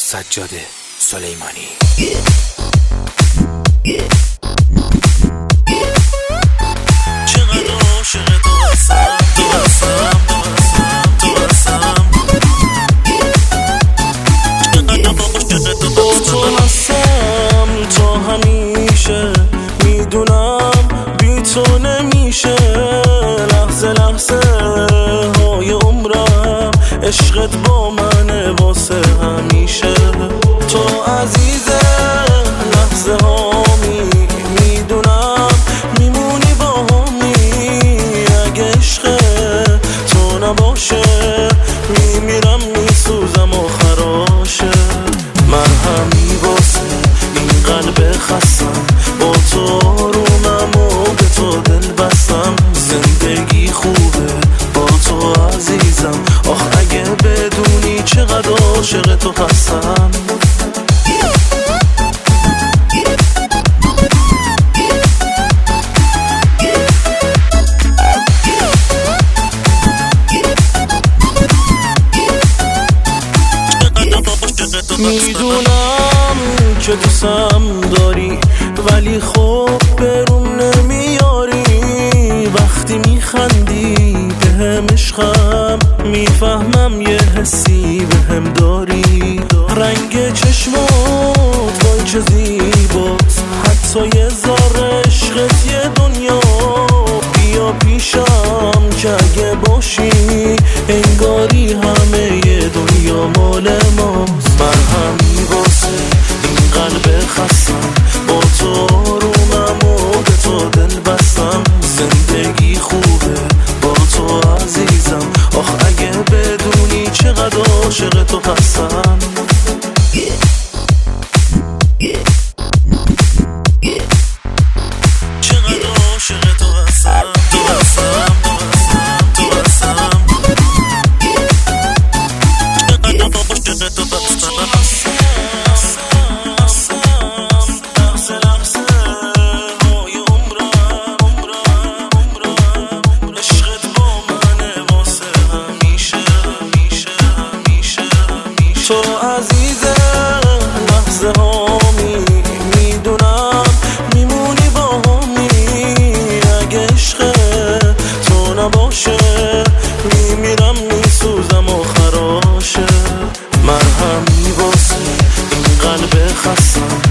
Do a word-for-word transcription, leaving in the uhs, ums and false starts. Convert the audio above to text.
سجاد سلیمانی. چقدر عاشق تو هستم، تو هستم، تو هستم، تو هستم. چقدر عاشق تو تو هستم تا همیشه، میدونم بی تو نمیشه. لحظه لحظه های عمرم عشقت با منه واسه همیشه. تو عزیزه لحظه هامی، میدونم میمونی با همی. اگه عشق تو نباشه میمیرم، میسوزم و خراشه. مرهمی واسه این قلب خستم، با تو آرومم و به تو دل بستم. زندگی خوبه با تو عزیزم، آخ اگه بدونی چقدر عاشق تو هستم. میدونم که دوستم داری، ولی خب برون نمیاری. وقتی میخندی به هم عشقم، میفهمم یه حسی به هم داری. رنگ چشمات وای چه زیباست، حتی یه ذره عشقت یه دنیا. بیا پیشم که اگه باشی انگاری همه یه دنیا مال ماست. مرهمی واسه این قلب خستم، با تو آرومم و به تو دل بستم. زندگی خوبه با تو عزیزم، آخ اگه بدونی چقدر عاشق تو هستم. چقدر عاشق تو هستم، تو هستم، تو هستم، تو هستم. چقدر عاشق تو هستم. لحظه لحظه های عمرم، عمرم، عمرم. عشقت با منه واسه همیشه، همیشه، همیشه، همیشه. تو عزیزه لحظه هامی، میدونم میمونی با همی. اگه عشق تو نباشه میمیرم، میسوزم و خراشه. مرهمی واسه این قلب خستم،